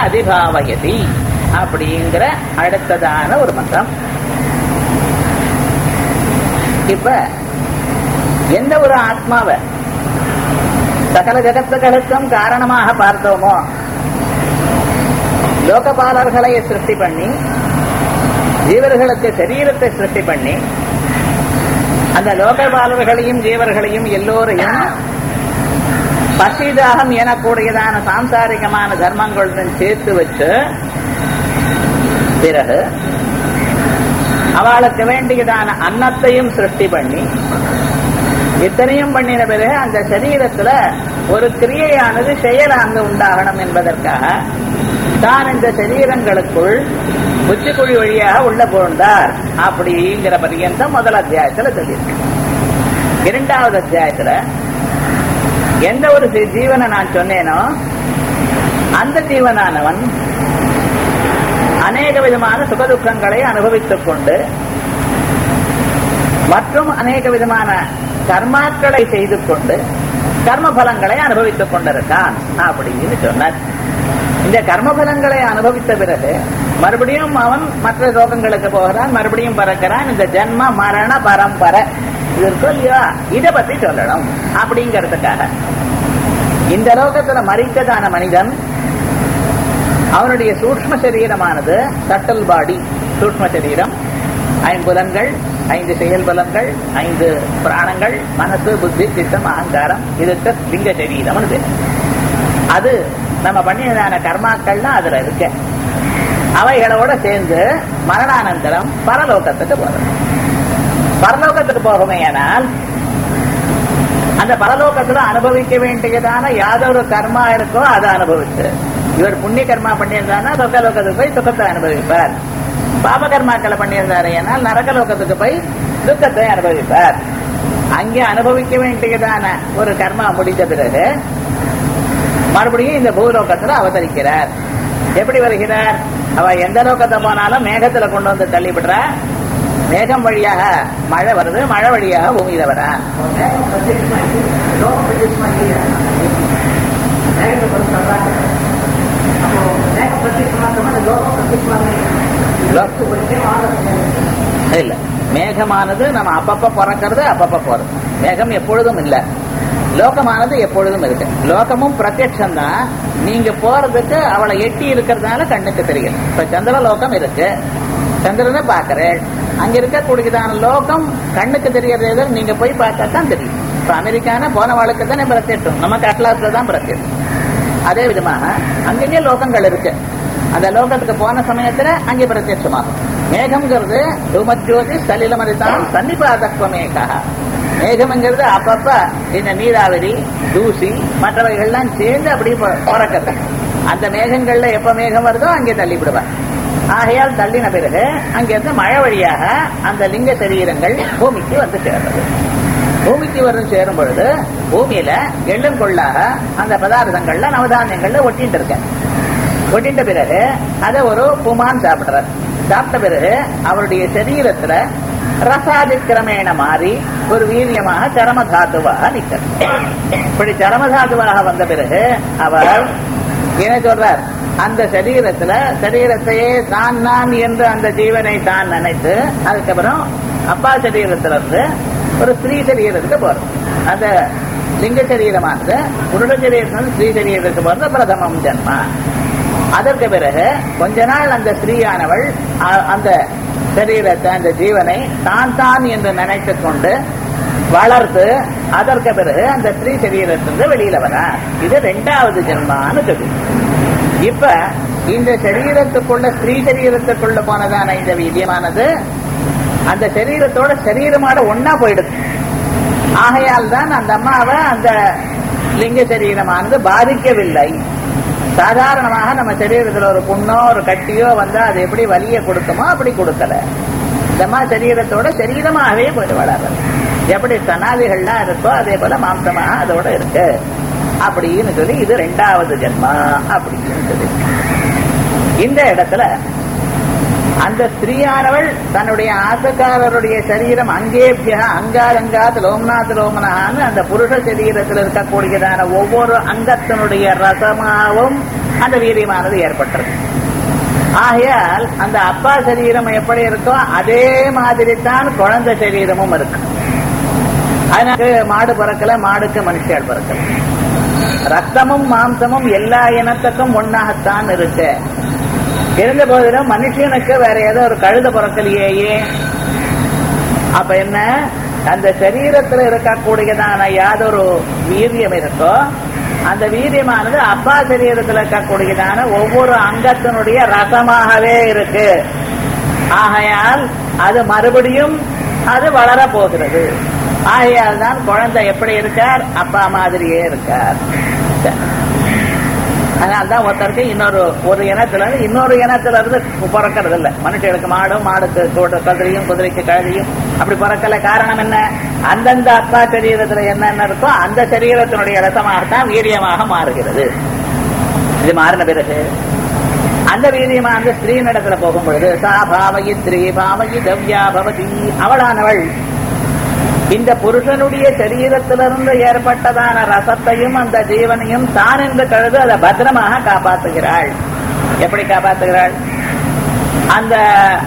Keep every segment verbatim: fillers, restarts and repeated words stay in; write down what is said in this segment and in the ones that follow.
அதிபாவயதி அப்படிங்கிற அடுத்ததான ஒரு மந்திரம். இப்ப எந்த ஒரு ஆத்மாவை சகல ஜகத்துகளுக்கும் காரணமாக பார்த்தோமோ, லோகபாலர்களை சிருஷ்டி பண்ணி ஜீவர்களுக்கு சரீரத்தை சிருஷ்டி பண்ணி அந்த லோகபாலர்களையும் ஜீவர்களையும் எல்லோரையும் பசிதாகம் எனக்கூடியதான சாம்சாரிகமான தர்மங்களுடன் சேர்த்து வச்சு பிறகு அவளுக்கு வேண்டியதான அன்னத்தையும் சிருஷ்டி பண்ணி இத்தனையும் பண்ணின பிறகு அந்த சரீரத்துல ஒரு கிரியையானது செயல் அங்கு உண்டாகணும் என்பதற்காக தான் இந்த சரீரங்களுக்குள் உச்சிக்குழி வழியாக உள்ள போந்தார் அப்படிங்கிற பரியந்தம் முதல் அத்தியாயத்துல சொல்லியிருக்கு. இரண்டாவது அத்தியாயத்துல எந்த ஒரு ஜீவனை நான் சொன்னேனோ அந்த ஜீவனானவன் அநேக விதமான சுகதுக்கங்களை அனுபவித்துக் கொண்டு மற்றும் அநேக விதமான கர்மாக்களை செய்து கொண்டு கர்ம பலங்களை அனுபவித்துக் கொண்டிருக்கான் அப்படின்னு சொன்னார். இந்த கர்மபலங்களை அனுபவித்த பிறகு மறுபடியும் அவன் மற்ற லோகங்களுக்கு போகிறான், மறுபடியும் பறக்கிறான். இந்த ஜென்ம மரண பரம்பரை இது இருக்கோ இல்லையா, இதை பத்தி சொல்லணும் அப்படிங்கிறதுக்காக இந்த லோகத்துல மறித்ததான மனிதன் அவனுடைய சூக்ஷ்ம சரீரமானது சட்டல் பாடி, சூக்ஷ்ம சரீரம், ஐம்புலன்கள், ஐந்து செயல் பலன்கள், ஐந்து பிராணங்கள், மனசு, புத்தி, சித்தம், அகங்காரம், இதுக்கு லிங்க சரீரம். அது நம்ம பண்ணியதான கர்மாக்கள்லாம் அதுல இருக்கு. அவைகளோட சேர்ந்து மரணானந்தரம் பரலோகத்துக்கு போறது. பரலோகத்துக்கு போகுமே ஆனால் அந்த பரலோகத்துல அனுபவிக்க வேண்டியதான யாதொரு கர்மா இருக்கோ அதை அனுபவிச்சு, இவர் புண்ணிய கர்மா பண்ணியிருந்தாருன்னா சொர்க்கலோகத்துக்கு போய் சுகத்தை அனுபவிப்பார், பாப கர்மாக்களை பண்ணியிருந்தாரு ஏனால் நரகலோகத்துக்கு போய் துக்கத்தை அனுபவிப்பார். அங்கே அனுபவிக்க வேண்டியதான ஒரு கர்மா முடிந்த பிறகு மறுபடியும் இந்த பூலோகத்துல அவதரிக்கிறார். எப்படி வருகிறார்? அவ எந்த லோகத்தை போனாலும் மேகத்துல கொண்டு வந்து தள்ளிவிடுற, மேகம் வழியாக மழை வருது, மழை வழியாக பூமியில வர. இல்ல, மேகமானது நம்ம அப்பப்ப பிறக்கிறது, அப்பப்ப போறது. மேகம் எப்பொழுதும் இல்ல, லோகமானது எப்பொழுதும் இருக்கு. லோகமும் பிரத்யட்சம் தான். நீங்க போறதுக்கு அவளை எட்டி இருக்கிறதுனால கண்ணுக்கு தெரியும். இப்ப சந்திர லோகம் இருக்கு, சந்திரனை பாக்குறேன், அங்க இருக்கக்கூடியதான லோகம் கண்ணுக்கு தெரியறது, நீங்க போய் பார்த்தா தான் தெரியும். இப்ப அமெரிக்கான போன வாழ்க்கை தானே பிரத்யட்சம், நமக்கு அட்லாஸ்ல தான் பிரத்யட்சம். அதே விதமாக அங்கேயே லோகங்கள் இருக்கு. அந்த லோகத்துக்கு போன சமயத்துல அங்கே பிரத்யட்சமாகும். மேகம்ங்கிறது தூமஜோதி சலிலமரிதான் சன்னிபாதத்வமேகா. மேகம்ங்கிறது அப்பப்ப இந்த நீராவரி, தூசி, மற்றவைகள்லாம் சேர்ந்து அப்படி பிறக்கிறது. அந்த மேகங்கள்ல எப்ப மேகம் வருதோ அங்கே தள்ளிவிடுவார். ஆகையால் தள்ளின பிறகு அங்கிருந்து மழை வழியாக அந்த லிங்க சரீரங்கள் பூமிக்கு வந்து சேர்றது. பூமிக்கு வரும் சேரும் பொழுது பூமியில எள்ளும் கொள்ளாக அந்த பதார்த்தங்கள்ல நவதானியங்கள்ல ஒட்டிட்டு இருக்க. ஒட்டிட்ட பிறகு அதை ஒரு புமான் சாப்பிடுறார். சாப்பிட்ட பிறகு அவருடைய சரீரத்துல ரசாதிக்கிரமேண மாறி ஒரு வீரியமாக சரமதாத்துவாக நிற்கிறார். இப்படி சரமதாத்துவாக வந்த பிறகு அவர் என்ன சொல்றார்? அந்த சரீரத்துல சரீரத்தையே தான் நான் என்று அந்த ஜீவனை தான் நினைத்து அதுக்கப்புறம் அப்பா சரீரத்துல இருந்து ஒரு ஸ்ரீ சரீரத்துக்கு போறது. அந்த லிங்க சரீரமானது புருட சரீரத்திலிருந்து ஸ்ரீ சரீரத்துக்கு போறது பிரதமம் ஜன்மா. அதற்கு பிறகு கொஞ்ச நாள் அந்த ஸ்ரீயானவள் அந்த சரீரத்தை, அந்த ஜீவனை தான் தான் என்று நினைத்துக் கொண்டு வளர்த்து அதற்கு பிறகு அந்த ஸ்ரீ சரீரத்திலிருந்து வெளியில வர. இது ரெண்டாவது ஜென்மான்னு சொல்லி. இப்ப இந்த சரீரத்துக்குள்ள ஸ்ரீ சரீரத்துக்குள்ள போனதான இந்த வீரியமானது அந்த சரீரத்தோட சரீரமாட ஒன்னா போயிடுது. ஆகையால் தான் அந்த அம்மாவை அந்த லிங்க சரீரமானது பாதிக்கவில்லை. சாதாரணமாக நம்ம சரீரத்துல ஒரு புண்ணோ ஒரு கட்டியோ வந்தா அது எப்படி வலிய கொடுக்குமோ அப்படி கொடுக்கல. இந்த அம்மா சரீரத்தோட சரீரமாகவே போயிட்டு வளர்றது. எப்படி சனாதிகள்லாம் இருக்கோ அதே போல மாம்சமாக அதோட இருக்கு அப்படின்னு சொல்லி இது ரெண்டாவது ஜென்மா அப்படின்னு சொல்லி. இந்த இடத்துல அந்த ஸ்திரீயானவள் தன்னுடைய ஆசக்காரருடைய சரீரம் அங்கேபியா அங்காதங்காத் லோம்நாத் லோமனான்னு அந்த புருஷ சரீரத்தில் இருக்கக்கூடியதான ஒவ்வொரு அங்கத்தினுடைய ரசமாவும் அந்த வீரியமானது ஏற்பட்டுறது. ஆகையால் அந்த அப்பா சரீரம் எப்படி இருக்கோ அதே மாதிரி தான் குழந்தை சரீரமும் இருக்கு. அதனால மாடு பிறக்கல, மாடுக்கு மனுஷியால் பிறக்கல. ரத்தமும் மாம்சமும் எல்லா இனத்துக்கும் ஒன்னாகத்தான் இருக்கு. இருந்த போதிலும் மனுஷனுக்கு வேற ஏதோ ஒரு கழுத பிறக்கலையே. அப்ப என்ன, அந்த சரீரத்தில் இருக்கக்கூடியதான யாதொரு வீரியம் இருக்கோ அந்த வீரியமானது அப்பா சரீரத்தில் இருக்கக்கூடியதான ஒவ்வொரு அங்கத்தினுடைய ரசமாகவே இருக்கு. ஆகையால் அது மறுபடியும் அது வளர போகிறது. ஆகையால் தான் குழந்தை எப்படி இருக்கார், அப்பா மாதிரியே இருக்கார். அதனால்தான் ஒருத்தருக்கு இன்னொரு ஒரு இனத்துல இருந்து இன்னொரு இனத்துல இருந்து பிறக்கிறது இல்லை. மனுஷனுக்கு மாடும், மாடுக்கு குதிரையும், குதிரைக்கு கழுதையும் அப்படி பிறக்கல. காரணம் என்ன, அந்தந்த அப்பா சரீரத்துல என்னென்ன இருக்கோ அந்த சரீரத்தினுடைய ரசமாகத்தான் வீரியமாக மாறுகிறது. இது மாறின பிறகு அந்த வீரியமான ஸ்திரீ நடத்துல போகும் பொழுது சா பாவகி ஸ்திரீ பாவகி தவ்யா பவதி, அவளானவள் இந்த புருஷனுடைய சரீரத்திலிருந்து ஏற்பட்டதான ரசத்தையும் அந்த ஜீவனையும் தான் என்று கழுது அதை பத்திரமாக காப்பாற்றுகிறாள். எப்படி காப்பாற்றுகிறாள், அந்த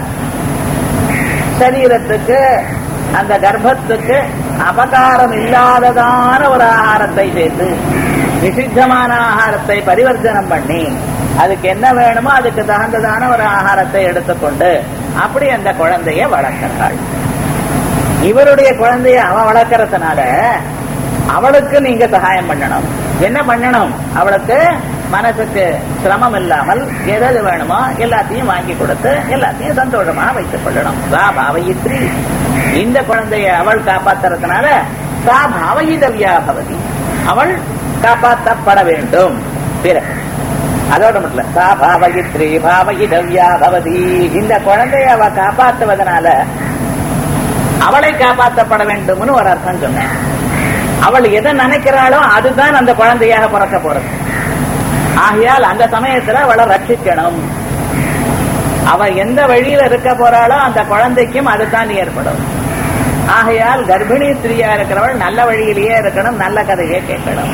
சரீரத்துக்கு அந்த கர்ப்பத்துக்கு அபகாரம் இல்லாததான ஒரு ஆகாரத்தை சேர்த்து நிஷித்தமான ஆகாரத்தை பரிவர்த்தனம் பண்ணி அதுக்கு என்ன வேணுமோ அதுக்கு தகுந்ததான ஒரு ஆகாரத்தை எடுத்துக்கொண்டு அப்படி அந்த குழந்தைய வளர்க்கிறாள். இவருடைய குழந்தைய அவ வளர்க்கறதுனால அவளுக்கு நீங்க சகாயம் பண்ணணும். என்ன பண்ணணும், அவளுக்கு மனசுக்கு சிரமம் இல்லாமல் எதாவது வேணுமோ எல்லாத்தையும் வாங்கி கொடுத்து எல்லாத்தையும் சந்தோஷமாக வைத்துக் கொள்ளணும். சா பாவயித்ரி, இந்த குழந்தைய அவள் காப்பாத்துறதுனால சா பாவயிதவ்யா பவதி, அவள் காப்பாற்றப்பட வேண்டும். பிறகு அதோட மட்டும் சா பாவயித்ரி பாவயிதவ்யா பவதி, இந்த குழந்தைய அவ காப்பாற்றுவதனால அவளை காப்பாற்றப்பட வேண்டும்னு ஒரு அர்த்தம் சொன்னேன். அவள் எதை நினைக்கிறாளோ அதுதான் அந்த குழந்தையாக பிறக்க போறது. ஆகையால் அந்த சமயத்துல அவளை ரட்சிக்கணும். அவ எந்த வழியில இருக்க போறாளோ அந்த குழந்தைக்கும் அதுதான் ஏற்படும். ஆகையால் கர்ப்பிணி ஸ்திரீயா இருக்கிறவள் நல்ல வழியிலேயே இருக்கணும், நல்ல கதையே கேட்கணும்.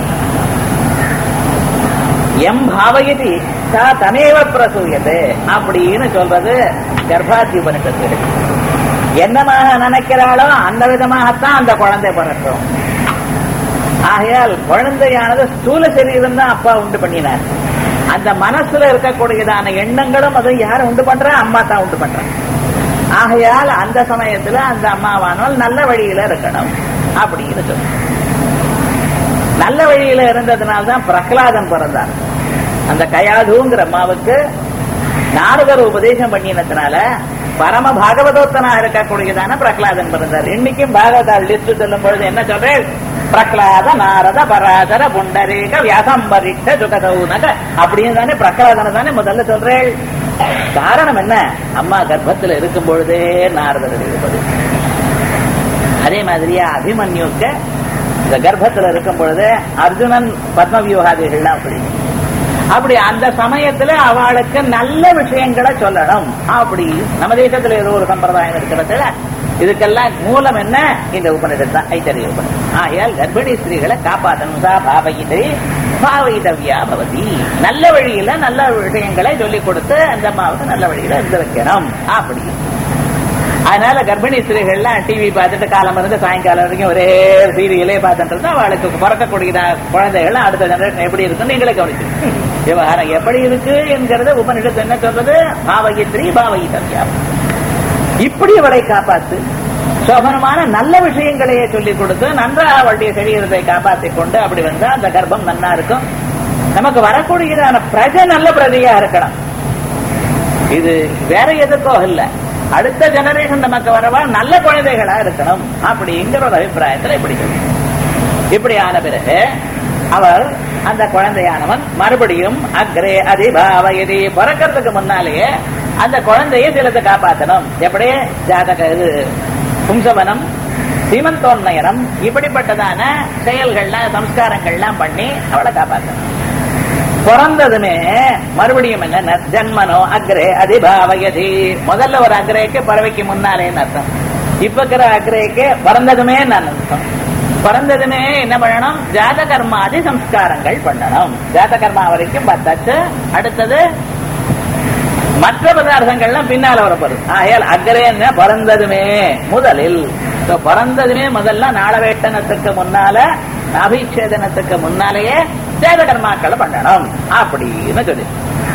எம் பாவயதி சா தமேவ பிரசூயது அப்படின்னு சொல்றது கர்ப்பாதி உபனிஷத்து. என்னமாக நினைக்கிறாளோ அந்த விதமாகத்தான் அந்த குழந்தை பிறக்கும். ஆகையால் குழந்தையானது ஸ்தூல சரீரம் தான் அப்பா உண்டு பண்ணினார். அந்த மனசுல இருக்கக்கூடியதான எண்ணங்களும் அதை யாரும் உண்டு பண்ற, அம்மா தான் உண்டு பண்ற. ஆகையால் அந்த சமயத்துல அந்த அம்மாவானால் நல்ல வழியில இருக்கணும் அப்படின்னு சொல்ல. நல்ல வழியில இருந்ததுனால்தான் பிரகலாதன் பிறந்தார். அந்த கயாதுங்கிற அம்மாவுக்கு நாரதர் உபதேசம் பண்ணினதுனால பரம பாகவதோத்தனாக இருக்கக்கூடியதான பிரகலாதன் பிறந்தார். இன்னைக்கும் பாகவதால் லிஸ்ட் சொல்லும் பொழுது என்ன சொல்றேன், பிரகலாத நாரத பராசர புண்டரேக வியாசம்பரிட்ட சுகதௌனக அப்படின்னு தானே பிரகலாதனை தானே முதல்ல சொல்றேன். காரணம் என்ன, அம்மா கர்ப்பத்தில் இருக்கும் பொழுதே நாரதர் இருப்பது. அதே மாதிரியா அபிமன்யுக்கு இந்த கர்ப்பத்தில் இருக்கும் பொழுது அர்ஜுனன் பத்மவியூகாதிகள்லாம் அப்படி அப்படி அந்த சமயத்துல அவளுக்கு நல்ல விஷயங்களை சொல்லணும். அப்படி நம்ம தேசத்துல ஏதோ ஒரு சம்பிரதாயம் இருக்கிறது. இதுக்கெல்லாம் மூலம் என்ன, இந்த உபநிஷத்து தான், ஐத்தரிய உபநிஷத்து. ஆகையால் கர்ப்பிணி ஸ்திரீகளை காப்பாற்றணும். சா பாவயித்ரி பாவயிதவ்யா பவதி, நல்ல வழியில நல்ல விஷயங்களை சொல்லிக் கொடுத்து அந்த அம்மாவுக்கு நல்ல வழியில இருந்து வைக்கணும். அப்படி அதனால கர்ப்பிணி ஸ்திரீகள்லாம் டிவி பார்த்துட்டு காலம் இருந்து சாயங்காலம் வரைக்கும் ஒரே சீரியலே பார்த்துட்டு இருந்தா அவளுக்கு பிறக்கக்கூடிய குழந்தைகள் அடுத்த ஜெனரேஷன் எப்படி இருக்குன்னு நீங்களே கவனிச்சு விவகாரம் எப்படி இருக்கு என்கிறத உபநிஷத்து என்ன சொல்றது, பாவயித்ரி பாவயிதவ்யா. இப்படி அவளை காப்பாத்து சோபனமான நல்ல விஷயங்களையே சொல்லிக் கொடுத்து நன்றாக அவளுடைய சரீரத்தை காப்பாற்றிக் கொண்டு அப்படி வந்தா அந்த கர்ப்பம் நன்னா இருக்கும். நமக்கு வரக்கூடியதான பிரஜை நல்ல பிரஜையா இருக்கணும். இது வேற எதுக்கோ இல்ல, அடுத்த ஜெனரேஷன் நமக்கு வரவா நல்ல குழந்தைகளா இருக்கணும் அப்படிங்கிற ஒரு அபிப்பிராயத்தில் இப்படி இப்படி ஆன பிறகு அவர் அந்த குழந்தையானவன் மறுபடியும் அக்ரே அதிபாவயதி பிறக்கிறதுக்கு முன்னாலேயே அந்த குழந்தைய சிலத்தை காப்பாற்றணும். எப்படி ஜாதக இது பும்சவனம் சீமந்தோன்னயனம் இப்படிப்பட்டதான செயல்கள்லாம் சம்ஸ்காரங்கள்லாம் பண்ணி அவளை காப்பாற்றணும். பிறந்ததுமே மறுபடியும் என்ன, ஜன்மனோ அக்ரே அதிபாவயதி, முதல்ல ஒரு அக்ரேக்கு பறவைக்கு முன்னாலேன்னு அர்த்தம். இப்ப இருக்கிற அக்ரேக்கு பிறந்ததுமே நான் அர்த்தம். பிறந்ததுமே என்ன பண்ணணும்? ஜாத கர்மாதி சம்ஸ்காரங்கள் பண்ணணும். ஜாத கர்மா வரைக்கும் பார்த்தாச்சு. அடுத்தது மற்ற பதார்த்தங்கள்லாம் பின்னால வரப்போகுது. ஆகையால் அக்ரேன்னு பிறந்ததுமே முதலில் பிறந்ததுமே முதல்ல நாளவேட்டனத்துக்கு முன்னால அபிஷேதனத்துக்கு முன்னாலேயே ஜாத கர்மாக்களை பண்ணணும் அப்படின்னு சொல்லி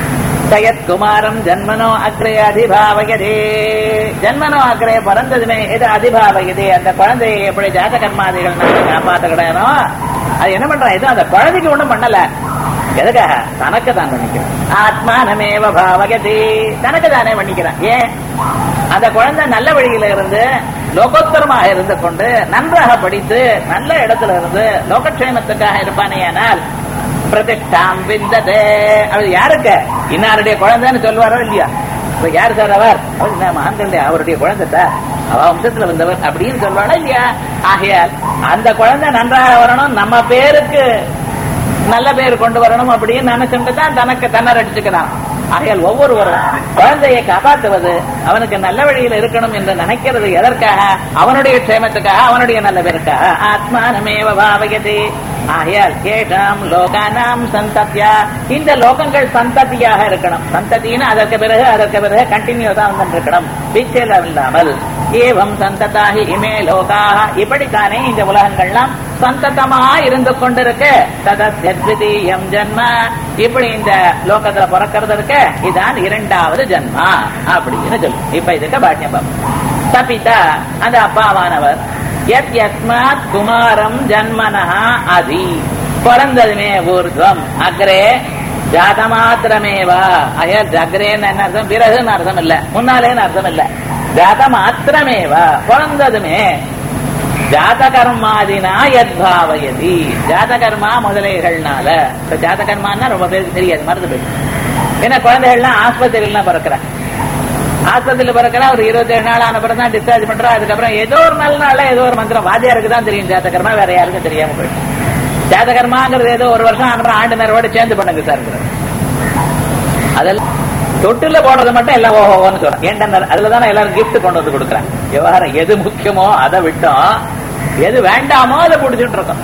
ஜயத்குமாரம் ஜன்மனோ அக்ரே அதிபாவயதே. ஜன்மனோ அக்ரே பிறந்ததுமே எது அதிபாவயதே, அந்த குழந்தையை எப்படி ஜாத கர்மாதிகள் காப்பாத்துக்கணும். அது என்ன பண்றான்? இது அந்த குழந்தைக்கு ஒண்ணும் பண்ணல. எதுக்காக? தனக்கு தான் பண்ணிக்கிறான். ஆத்மானமேவ பாவயதே, தனக்கு தானே பண்ணிக்கிறான். ஏன்? அந்த குழந்தை நல்ல வழியில இருந்து லோகோத்தரமாக இருந்து கொண்டு நன்றாக படித்து நல்ல இடத்துல இருந்து லோகக்ஷேமத்துக்காக இருப்பானே. ஆனால் பிரதிஷ்டாம் விந்ததே, அது யாருக்கு? இன்னாருடைய குழந்தைன்னு சொல்லுவாரோ இல்லையா? இப்ப யாரு சார் அவர்? மகன்கள் அவருடைய குழந்தை சார், அவ வம்சத்துல வந்தவர் அப்படின்னு சொல்லுவாரா இல்லையா? ஆகையால் அந்த குழந்தை நன்றாக வரணும், நம்ம பேருக்கு நல்ல பேர் கொண்டு வரணும் அப்படின்னு நினைச்சுட்டு தான் தனக்கு தன்னை ரட்சிச்சுக்கிறான். ஆகையால் ஒவ்வொருவரும் குழந்தையை காப்பாற்றுவது அவனுக்கு நல்ல வழியில் இருக்கணும் என்று நினைக்கிறது எதற்காக? அவனுடைய க்ஷேமத்துக்காக, அவனுடைய நல்ல பேருக்காக. ஆத்மானமேவ பாவயதே. ஆகையால் கேட்டாம் லோகானாம் சந்ததியா, இந்த லோகங்கள் சந்ததியாக இருக்கணும். சந்ததின்னு அதற்கு பிறகு அதற்கு பிறகு கண்டினியூஸா வந்து இருக்கணும், பிச்சையில் இல்லாமல். ஏவம் சந்ததாகி இமே லோகாக, இப்படித்தானே இந்த உலகங்கள்லாம் சந்ததமா இருந்து கொண்டிருக்கு. ததத்யத்விதீயம் ஜன்ம, இப்படி இந்த லோகத்துல பிறக்கிறது இருக்க, இதான் இரண்டாவது ஜன்மா அப்படின்னு சொல்லு. இப்ப இதுக்கு பாட்யம். சபிதா, அந்த அப்பாவானவர், யத் யஸ்மாத் குமாரம் ஜன்மனஹா அதி, பிறந்ததுமே ஊர்துவம் அக்ரே ஜாத மாத்திரமேவா. அயர் அக்ரேன்னு என்ன அர்த்தம்? பிறகுன்னு அர்த்தம் இல்ல, முன்னாலேன்னு அர்த்தம் இல்ல. ஜாத மாத்திரமேவா, பிறந்ததுமே ஜாத கர்மாதினா யத்பாவயதி, ஜாத கர்மா முதலைகள்னால. ஜாத கர்மான்னா ரொம்ப பேருக்கு தெரியாது, மறந்து போயிடுச்சு. ஏன்னா குழந்தைகள்லாம் ஆஸ்பத்திரியிலாம் பிறக்கிறான். ஆஸ்பத்திரியில பிறக்கிறா ஒரு இருபத்தி ஏழு நாள் ஆன பிறகு தான் டிஸ்சார்ஜ் பண்றா. அதுக்கப்புறம் ஏதோ ஒரு நல்ல நாள்ல ஏதோ ஒரு மந்திரம் வாத்தியாருக்கு தான் தெரியும் ஜாத கர்மா, வேற யாருக்கும் தெரியாம போயிடுச்சு. ஜாத கர்மாங்கிறது ஏதோ ஒரு வருஷம் ஆன ஆண்டு நேரோட சேர்ந்து பண்ணுங்க சார். அதெல்லாம் தொட்டில போடுறது மட்டும் எல்லாம் ஓஹோன்னு சொல்றேன். ஏன்டா அதுலதானே எல்லாரும் கிஃப்ட் கொண்டு வந்து கொடுக்குறாங்க. விவகாரம் எது முக்கியமோ அதை விட்டோம், எது வேண்டாமோ அதை பிடிச்சிட்டு இருக்கோம்.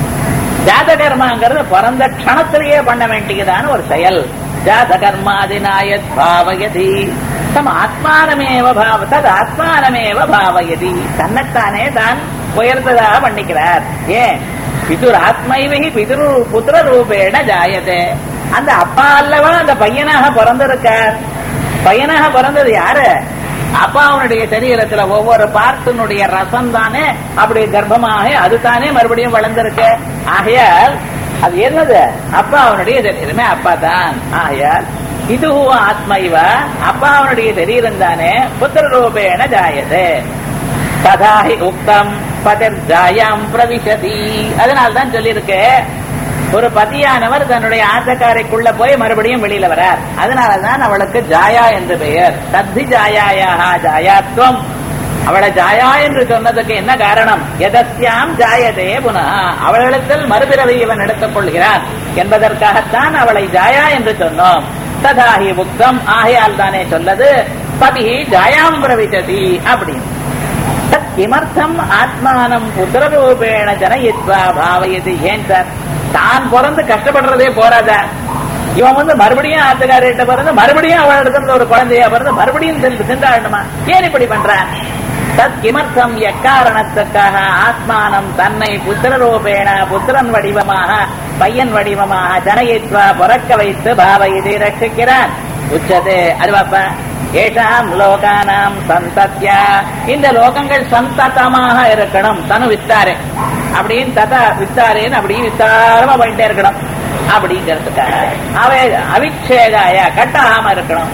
ஜாத கர்மாங்கிறது பிறந்த க்ஷணத்திலேயே பண்ண வேண்டியதான ஒரு செயல். ஜாத கர்மாதினாயத் பாவயதி தம் ஆத்மானமேவ பாவ தது ஆத்மானமேவ பாவயதி, தன்னைத்தானே தான் உயர்ந்ததாக பண்ணிக்கிறார். ஏன்? பிதுர் ஆத்மைவகி பிதுரு புத்திர ரூபேண ஜாயதே, அந்த அப்பா அல்லவா அந்த பையனாக பிறந்திருக்கார். பையனாக பிறந்தது யாரு? அப்பா அவனுடைய சரீரத்துல ஒவ்வொரு பார்ட்டினுடைய ரசம் தானே அப்படி கர்ப்பமாக அது தானே மறுபடியும் வளர்ந்திருக்கு. ஆகையால் அது என்னது? அப்பா அவனுடைய சரீரமே அப்பா தான். ஆகையால் இது ஆத்மைவ, அப்பா அவனுடைய சரீரம் தானே புத்திர ரூபேண ஜாயதே. ததாஹி உக்தம் பதிர் ஜாயாம் பிரவிசதி, அதனால்தான் சொல்லியிருக்கு ஒரு பதியானவர் தன்னுடைய ஆசக்காரைக்குள்ள போய் மறுபடியும் வெளியில வரார். அதனாலதான் அவளுக்கு ஜாயா என்று பெயர். தத்தி ஜாயாயா ஜாயாத்வம், அவளை ஜாயா என்று சொன்னதுக்கு என்ன காரணம்? எதஸ்யாம் ஜாயதே புனா, அவளிடத்தில் மறுபிறவை இவன் எடுத்துக் கொள்கிறான் என்பதற்காகத்தான் அவளை ஜாயா என்று சொன்னோம். ததாஹி முக்தம், ஆகையால் தானே சொல்லது பதி ஜாயாம் பிரவிசதி அப்படின்னு. கிமர்த்தம் ஆத்மானம் புத்திரரூபேண ஜனயித்வா பாவயதி. ஏன் சார் தான் பிறந்து கஷ்டப்படுறதே போறாத, இவன் வந்து மறுபடியும் ஆத்துக்காரிட்ட பிறந்து மறுபடியும் அவள் இடத்துல ஒரு குழந்தையா பிறந்து மறுபடியும் சென்றாடணுமா? ஏன் இப்படி பண்றான்? தத் கிமர்த்தம், எக்காரணத்துக்காக ஆத்மானம் தன்னை புத்திரரூபேண புத்திரன் வடிவமாக பையன் வடிவமாக ஜனயித்வா பிறக்க வைத்து பாவயதி ரட்சிக்கிறான். உச்சதே அறிவாப்ப ஏஷாம் லோகானாம் சந்தத்யா, இந்த லோகங்கள் சந்ததமாக இருக்கணும். தனு வித்தாரே அப்படின்னு ததா வித்தாரேன்னு அப்படியே வித்தாரமா போயிட்டே இருக்கணும் அப்படிங்கிறதுக்காக அவை அவிச்சேதாய கட்டாம இருக்கணும்.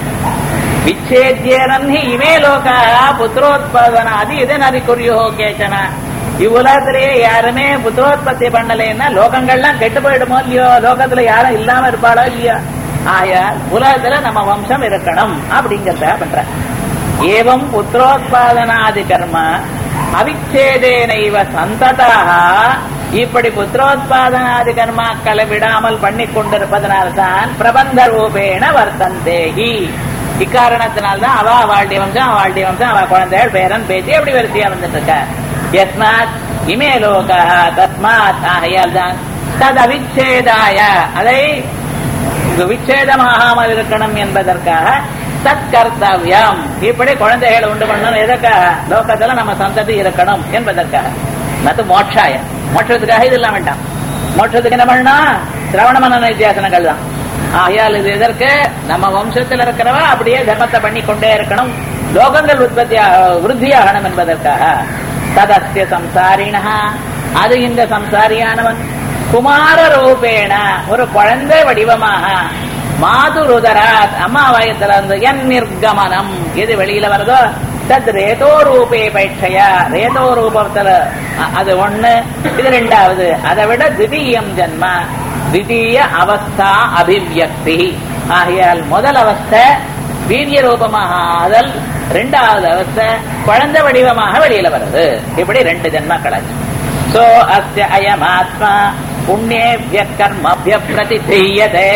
விச்சேத்யேனி இமே லோகா புத்திரோத்பாதனாதி இதனதி குறியோ கேச்சன. இவ்வுலகத்திலேயே யாருமே புத்திரோத்பத்தி பண்ணலைன்னா லோகங்கள்லாம் கெட்டு போயிடுமோ இல்லையோ? லோகத்துல யாரும் இல்லாம இருப்பாளோ இல்லையோ? ஆயா உலகத்துல நம்ம வம்சம் இருக்கணும் அப்படிங்கிறத பண்ற. ஏவம் புத்திரோத்பாதனாதி கர்ம அவிச்சேதேனைவ சந்ததாக, இப்படி புத்திரோத்பாதனாதி கர்மாக்களை விடாமல் பண்ணி கொண்டிருப்பதனால்தான் பிரபந்த ரூபேண வர்த்தந்தேகி. இக்காரணத்தினால்தான் அவ அவளுடைய வம்சம் அவளுடைய வம்சம் அவ குழந்தைகள் பேரன் பேச்சு எப்படி வரிசையா வந்துட்டு இருக்க. யஸ்மாத் இமே லோகா தஸ்மாத் ஆகையால் தான் தத் அவிச்சேதாய அதை விச்சேதமாகாமல் இருக்கணும் என்பதற்காக தத் கர்த்தவியம். இப்படி குழந்தைகளை உண்டு பண்ணணும் எதற்காக? லோகத்துல நம்ம சந்ததி இருக்கணும் என்பதற்காக. அது மோட்சாய, மோட்சத்துக்காக இதெல்லாம் வேண்டாம். மோட்சத்துக்கு என்ன பண்ணா சிரவண மனன வித்தியாசனங்கள் தான். ஆகையால் இது எதற்கு? நம்ம வம்சத்தில் இருக்கிறவா அப்படியே தர்மத்தை பண்ணி கொண்டே இருக்கணும், லோகங்கள் உற்பத்தியாக விருத்தியாகணும் என்பதற்காக. ததஸ்ய சம்சாரிணா, அது இந்த சம்சாரியானவன் குமார ரூபேண ஒரு குழந்தை வடிவமாக மாதுருதராத் அம்மா வயத்திலிருந்து என் நிர்கமனம் எது வெளியில வருதோ தத் ரேதோ ரூபே பைட்சையா ரேதோ ரூபத்துல அது ஒண்ணு. இது ரெண்டாவது. அதை விட திடீயம் ஜன்ம திடீய அவஸ்தா அபிவியக்தி. ஆகையால் முதல் அவஸ்தை வீரிய ரூபமாக ஆதல், இரண்டாவது அவஸ்தை குழந்தை வடிவமாக வெளியில வருது. இப்படி ரெண்டு ஜென்மக்கள். சோ அஸ்ய அயமாத்மா புண்ணியேவ்ய கர்மவ்ய பிரதிதீயதே.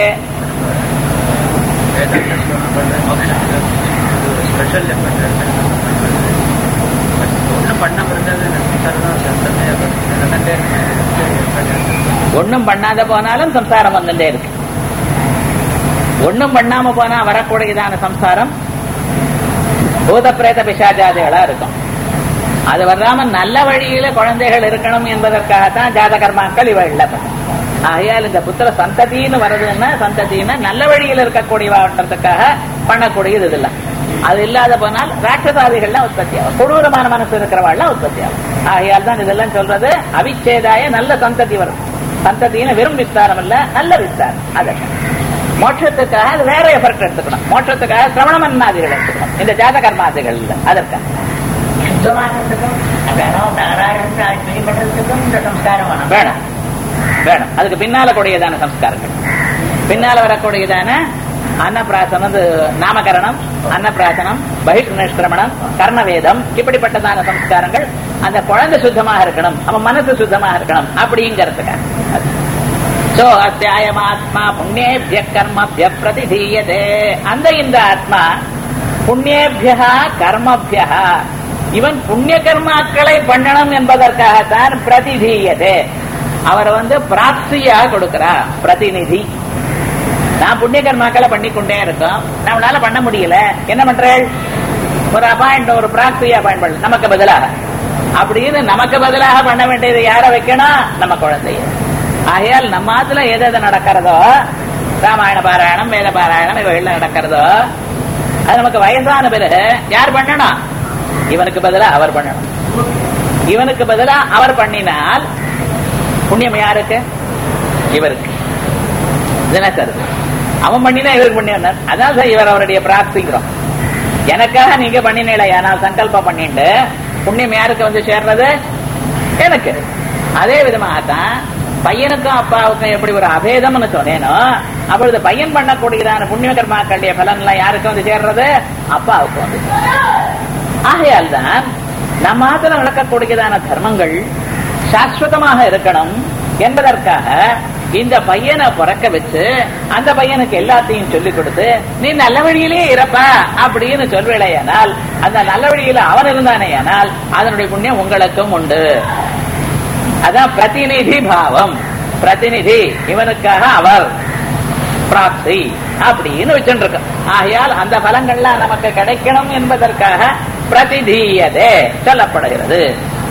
ஒன்னும் பண்ணாத போனாலும் சம்சாரம் வந்துட்டே இருக்கு. ஒன்னும் பண்ணாம போனா வரக்கூடியதான சம்சாரம் பூத பிரேத பிசாஜாதிகளா இருக்கும். அது வராம நல்ல வழியில குழந்தைகள் இருக்கணும் என்பதற்காகத்தான் ஜாத கர்மாக்கள் இவ இல்ல. ஆகையால் இந்த புத்திர சந்ததின்னு வருதுன்னா சந்ததினா நல்ல வழியில் இருக்கக்கூடியவான்றதுக்காக பண்ணக்கூடியது இதெல்லாம். அது இல்லாத போனால் ராட்சசாதிகள்லாம் உற்பத்தி ஆகும், கொடூரமான மனசு இருக்கிறவாள்லாம் உற்பத்தி ஆகும். ஆகையால் தான் இதெல்லாம் சொல்றது அவிச்சேதாய நல்ல சந்ததி வரும். சந்ததின்னு வெறும் விஸ்தாரம் இல்ல, நல்ல விஸ்தாரம். அதற்கு மோட்சத்துக்காக அது வேற எஃபர்ட் எடுத்துக்கணும். மோட்சத்துக்காக சிரவண மன்னாதிகள் எடுத்துக்கணும், இந்த ஜாத கர்மாதிகள் இல்ல. அதற்காக வேணும் வேணும். அதுக்கு பின்னால கூடியதான சம்ஸ்காரங்கள், பின்னால வரக்கூடியதான அன்னப்பிராசனம், நாமகரணம், அன்னப்பிராசனம், பகிஷ்நிஷ்கிரமணம், கர்ணவேதம், இப்படிப்பட்டதான சம்ஸ்காரங்கள் அந்த குழந்தை சுத்தமாக இருக்கணும், அவன் மனசு சுத்தமாக இருக்கணும் அப்படிங்கிறதுக்காக. சோ அத்தியாயமாத்மா புண்ணியேபிய கர்மபிய பிரதிதீயதே. அந்த இந்த ஆத்மா புண்ணியேபிய கர்மபிய இவன் புண்ணிய கர்மாக்களை பண்ணணும் என்பதற்காகத்தான் பிரதிதீயதே. அவர் வந்து பிராப்தியாக கொடுக்கிறார், பிரதிநிதி. நான் புண்ணிய கர்மாக்களை பண்ணிக்கொண்டே இருக்கோம், நம்மளால பண்ண முடியல, என்ன பண்றேன்? ஒரு அப்பாயிண்ட் ஒரு பிராப்தியா பயன்படுது நமக்கு பதிலாக. அப்படின்னு நமக்கு பதிலாக பண்ண வேண்டியது யார வைக்கணும்? நம்ம குழந்தைய. ஆகையால் நம்ம ஆத்துல எது எது நடக்கிறதோ, ராமாயண பாராயணம், வேத பாராயணம் இவைகள் நடக்கிறதோ, அது நமக்கு வயசான பிறகு யார் பண்ணணும்? இவனுக்கு பதிலா அவர் பண்ணணும். இவனுக்கு பதிலா அவர் பண்ணினால் புண்ணியம் யாருக்கு? இவருக்கு. தினசரி அவன் பண்ணினா இவருக்கு புண்ணியம். அதான் இவர் அவருடைய பிராப்திங்கிறோம். எனக்காக நீங்க பண்ணினீங்களா, நான் சங்கல்பம் பண்ணிட்டு புண்ணியம் யாருக்கு வந்து சேர்றது? எனக்கு. அதே விதமாகத்தான் பையனுக்கும் அப்பாவுக்கும் எப்படி ஒரு அபேதம்னு சொன்னேனோ, அப்பொழுது பையன் பண்ணக்கூடியதான புண்ணிய கர்மாக்களுடைய பலன் எல்லாம் யாருக்கு வந்து சேர்றது? அப்பாவுக்கு வந்து. ஆகையால் தான் நம்ம ஆத்துல நடக்கக்கூடியதான தர்மங்கள் சாஸ்வதமாக இருக்கணும் என்பதற்காக இந்த பையனை பிறக்க வச்சு அந்த பையனுக்கு எல்லாத்தையும் சொல்லிக் கொடுத்து நீ நல்ல வழியிலே இருப்ப அப்படின்னு சொல்வேளையானால், அந்த நல்ல வழியில அவன் இருந்தானேயானால் அதனுடைய புண்ணியம் உங்களுக்கும் உண்டு. அதான் பிரதிநிதி பாவம். பிரதிநிதி இவனுக்காக அவர் பிராப்தி அப்படின்னு வச்சுருக்க. ஆகையால் அந்த பலங்கள்லாம் நமக்கு கிடைக்கணும் என்பதற்காக பிரதிதீயதே சொல்லப்படுகிறது.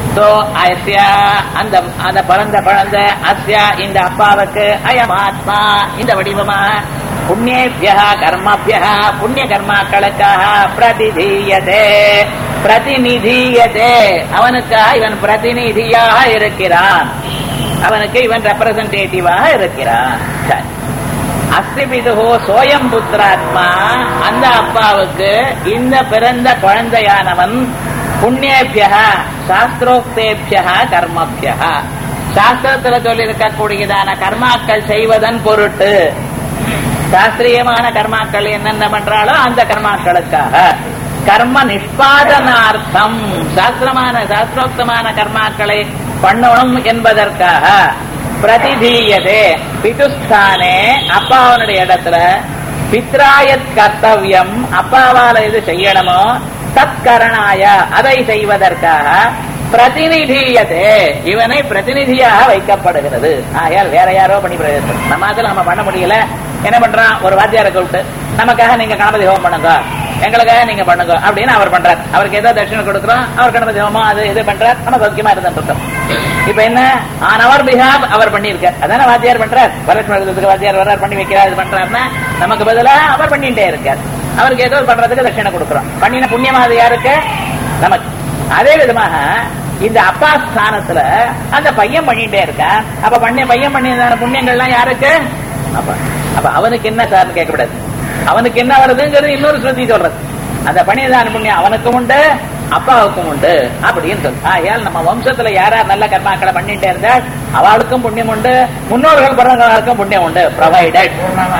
அந்த அந்த பழந்த பழந்த அஸ்யா இந்த அப்பாவுக்கு அயமாத்மா இந்த வடிவமாக புண்ணியேபிய கர்மபிய புண்ணிய கர்மாக்களுக்காக பிரதிதீயதே பிரதிநிதியதே. அவனுக்காக இவன் பிரதிநிதியாக இருக்கிறான், அவனுக்கு இவன் ரெப்ரசன்டேட்டிவாக இருக்கிறான். அஸ்திபிதுஹோ சோயம் புத்திராத்மா அந்த அப்பாவுக்கு இந்த பிறந்த குழந்தையானவன் புண்ணியேபிய சாஸ்திரோக்தேபிய கர்மபிய சாஸ்திரத்தில் சொல்லியிருக்கக்கூடியதான கர்மாக்கள் செய்வதன் பொருட்டு, சாஸ்திரியமான கர்மாக்கள் என்னென்ன பண்றாளோ அந்த கர்மாக்களுக்காக, கர்ம நிஷ்பாதனார்த்தம் சாஸ்திரமான சாஸ்திரோக்தமான கர்மாக்களை பண்ணணும் என்பதற்காக பிரதிதீயதே பிதுஸ்தானே அப்பாவனுடைய இடத்துல பித்ராயத் கர்த்தவியம் அப்பாவால இது செய்யணுமோ தற்கரணாய அதை செய்வதற்காக பிரதிநிதியதே, இவனை பிரதிநிதியாக வைக்கப்படுகிறது. ஆகையால் வேற யாரோ பண்ணி பிரயோஜனம். நம்ம அதுல நம்ம பண்ண முடியல, என்ன பண்றான், ஒரு வாத்தியாரை கூப்பிட்டு நமக்காக நீங்க கணபதி ஹோமம் பண்ணுங்க, எங்களுக்காக நீங்க பண்ணுங்க அப்படின்னு அவர் பண்றார். அவருக்கு ஏதோ தட்சிணை கொடுக்குறோம், அவர் கணபதி ஹோமம் அது இது பண்றார், நம்ம சௌக்கியமா இருந்துட்டோம். இப்ப என்ன, ஆன் அவர் பிஹாப் அவர் பண்ணியிருக்கார், அதான வாத்தியார் பண்றார். வரலட்சுமி வாத்தியார் வர்றார், பண்ணி வைக்கிறார், இது பண்றாருன்னா நமக்கு பதிலா அவர் பண்ணிட்டே இருக்கார். அவருக்கு ஏதோ பண்றதுக்கு தட்சிணை கொடுக்குறோம், பண்ணின புண்ணியமாவது யாருக்கு, நமக்கு. அதே விதமாக இந்த அப்பா ஸ்தானத்துல அந்த பையன் பண்ணிட்டே இருக்கான். அப்ப பண்ண பையன் பண்ணியதான புண்ணியங்கள்லாம் யாருக்கு, அப்ப அப்ப அவனுக்கு என்ன சார்னு கேட்கக்கூடாது, அவனுக்கு என்ன வருதுங்கிறது இன்னொரு ஸ்ருதி சொல்றது. அந்த பணியதான புண்ணியம் அவனுக்கும் உண்டு, அப்பாவுக்கும் உண்டு அப்படின்னு சொல்லு. ஆகையால் நம்ம வம்சத்துல யாரா நல்ல கர்மாக்களை பண்ணிட்டே இருந்தால் அவளுக்கும் புண்ணியம் உண்டு, முன்னோர்கள் பிறந்தவர்களுக்கும் புண்ணியம் உண்டு. ப்ரொவைடட்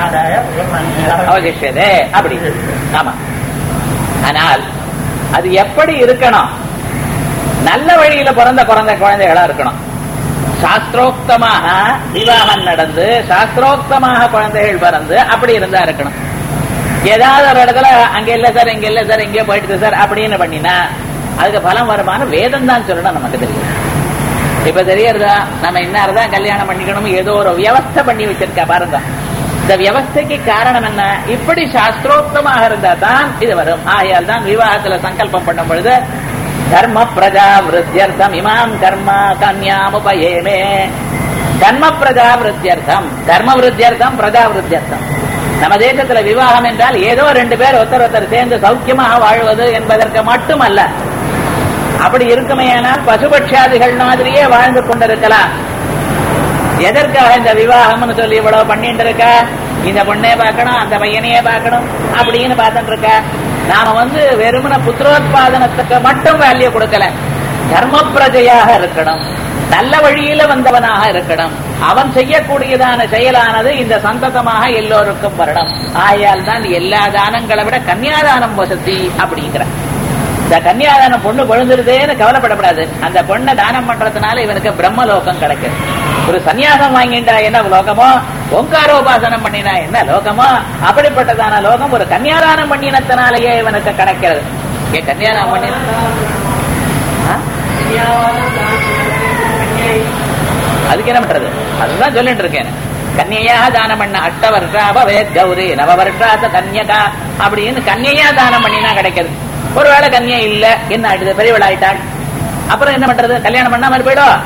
அவசியதே அப்படி. ஆமா, ஆனால் அது எப்படி இருக்கணும், நல்ல வழியில பிறந்த பிறந்த குழந்தைகளா இருக்கணும். சாஸ்திரோக்தமாக விவாகம் நடந்து சாஸ்திரோக்தமாக குழந்தைகள் பிறந்து அப்படி இருந்தா இருக்கணும். ஏதாவது ஒரு இடத்துல அங்க இல்ல சார், இங்க இல்ல சார், எங்கேயோ போயிட்டு சார் அப்படின்னு பண்ணினா அதுக்கு பலம் வருமான வேதம் தான் சொல்லணும். நமக்கு தெரியும், இப்ப தெரியறதா, நம்ம இன்னார்தான் கல்யாணம் பண்ணிக்கணும், ஏதோ ஒரு வியவஸ்தை பண்ணி வச்சிருக்கா பாருங்க. இந்த வியவஸ்தைக்கு காரணம் என்ன, இப்படி சாஸ்திரோக்தமாக இருந்தா தான் இது வரும். ஆகையால் தான் விவாகத்துல சங்கல்பம் பண்ணும் பொழுது தர்ம பிரஜா விருத்தியர்த்தம் இமாம் கர்ம கன்யாமுபயேமே. தர்ம பிரஜா விருத்தியர்த்தம், தர்ம விருத்தியர்த்தம், பிரஜா விருத்தியர்த்தம். நம்ம தேசத்துல விவாகம் என்றால் ஏதோ ரெண்டு பேர் ஒருத்தர் ஒருத்தர் சேர்ந்து சௌக்கியமாக வாழ்வது என்பதற்கு மட்டுமல்ல. அப்படி இருக்குமேயானால் பசுபட்சாதிகள் மாதிரியே வாழ்ந்து கொண்டிருக்கலாம். எதற்காக இந்த விவாகம்னு சொல்லி இவ்வளவு பண்ணிட்டு இருக்க, இந்த பொண்ணே பார்க்கணும், அந்த பையனையே பார்க்கணும் அப்படின்னு பார்த்துட்டு இருக்க. நாம வந்து வெறுமன புத்திரோத்பாதனத்துக்கு மட்டும் வேல்யூ கொடுக்கல, தர்ம பிரஜையாக இருக்கணும், நல்ல வழியில வந்தவனாக இருக்கணும், அவன் செய்யக்கூடியதான செயலானது இந்த சந்ததமாக எல்லோருக்கும் வரணும். ஆகையால் தான் எல்லா தானங்களை விட கன்னியாதானம் வசதி அப்படிங்கிற. இந்த கன்னியாதானம் பொண்ணு கொழுந்துருதேன்னு கவலைப்படப்படாது. அந்த பொண்ணை தானம் பண்றதுனால இவனுக்கு பிரம்மலோகம் கிடைக்கும். ஒரு சன்னியாசம் வாங்கிட்டா என்ன லோகமோ, ஓங்காரோபாசனம் பண்ணினா என்ன லோகமோ, அப்படிப்பட்டதான லோகம் ஒரு கன்னியாதானம் பண்ணினத்தினாலேயே இவனுக்கு கிடைக்கிறது. ஏ கன்னியாதானம் பண்ணி அதுக்கு என்ன பண்றது, அதுதான் சொல்லிட்டு இருக்கேன். கன்னியா தானம் பண்ண அஷ்ட வருஷா பவேத் கௌரி நவ வருஷாத்த கன்யகா அப்படின்னு கன்னியா தானம் பண்ணினா கிடைக்கிறது. ஒருவேளை கன்னியா இல்ல, என்ன ஆயிடுது, பெரியவள் ஆயிட்டாள், அப்புறம் என்ன பண்றது, கல்யாணம் பண்ணா மாதிரி போயிடும்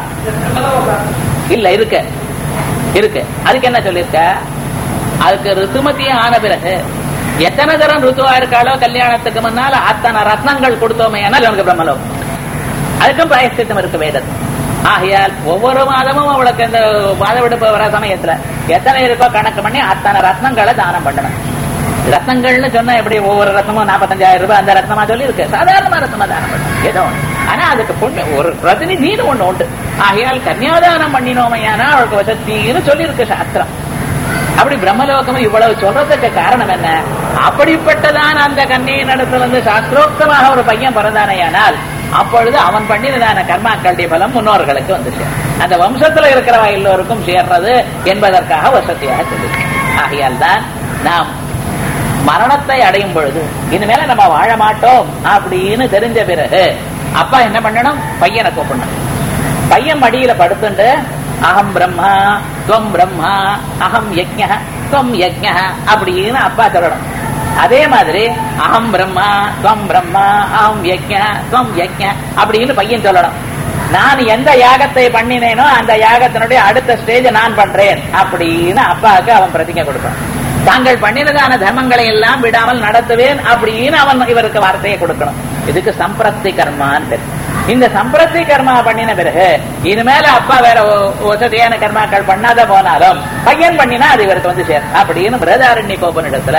இல்ல, இருக்கு இருக்கு. அதுக்கு என்ன சொல்லிருக்க, அதுக்கு ருத்துமதியும் ஆன பிறகு எத்தனை தரம் ருத்துவா இருக்காளோ கல்யாணத்துக்கு முன்னால அத்தனை ரத்னங்கள் கொடுத்தோமே ஆனால் அவனுக்கு பிரம்மலோகம். அதுக்கும் பிராயஷ்சித்தம் இருக்கு வேதம். ஆகையால் ஒவ்வொரு மாதமும் அவளுக்கு இந்த மாதவிடுப்பு வர சமயத்துல எத்தனை இருக்கோ கணக்கு பண்ணி அத்தனை ரத்னங்களை தானம் பண்ணணும். ரத்னங்கள்னு சொன்னா எப்படி, ஒவ்வொரு ரத்னமும் நாற்பத்தஞ்சாயிரம் ரூபாய் அந்த ரத்னமா சொல்லி இருக்கு, சாதாரணமா ரத்னமா தானம் பண்ணணும் ஏதோ ஒண்ணு. ஆனா அதுக்கு பொண்ணு ஒரு பிரதிநிதினு ஒண்ணு உண்டு. ஆகையால் கன்னியாதானம் பண்ணினோமையானா அவளுக்கு வசத்தின்னு சொல்லி இருக்கு சாஸ்திரம். அப்படி பிரம்மலோகம் இவ்வளவு சொல்றதுக்கு காரணம் என்ன, அப்படிப்பட்டதான அந்த கன்னியின் இடத்துல இருந்து சாஸ்திரோக்தமாக ஒரு பையன் பிறந்தானையானால் அப்பொழுது அவன் பண்ணினதான கர்மாக்களுடைய பலம் முன்னோர்களுக்கு வந்துச்சு, அந்த வம்சத்துல இருக்கிறவா எல்லோருக்கும் சேர்றது என்பதற்காக வசதியாக சொல்லி. ஆகையால் தான் நாம் மரணத்தை அடையும் பொழுது இனிமேல நம்ம வாழ மாட்டோம் அப்படின்னு தெரிஞ்ச பிறகு அப்பா என்ன பண்ணணும், பையனை கூப்பிடணும். பையன் மடியில படுத்துட்டு அகம் பிரம்மா துவம் பிரம்மா அகம் யஜ்ஞ துவம் யஜ்ஞ அப்படின்னு அப்பா சொல்லணும். அதே மாதிரி அகம் பிரம்மா துவம் பிரம்மா அகம் யஜ்ஞ துவம் யஜ்ஞ அப்படின்னு பையன் சொல்லணும். நான் எந்த யாகத்தை பண்ணினேனோ அந்த யாகத்தினுடைய அடுத்த ஸ்டேஜ் நான் பண்றேன் அப்படின்னு அப்பாவுக்கு அவன் பிரதிஜை கொடுப்பான். தாங்கள் பண்ணினதான தர்மங்களை எல்லாம் விடாமல் நடத்துவேன் அப்படின்னு அவன் இவருக்கு வார்த்தையை கொடுக்கணும். இதுக்கு சம்பிரத்தி கர்மான்னு. இந்த சம்பிரத்தி கர்மா பண்ணின பிறகு இனிமேல அப்பா வேற வசதியான கர்மாக்கள் பண்ணாத போனாலும் பையன் பண்ணினா அது இவருக்கு வந்து சேர் அப்படின்னு பிரதாரண்ய கோபனிடத்துல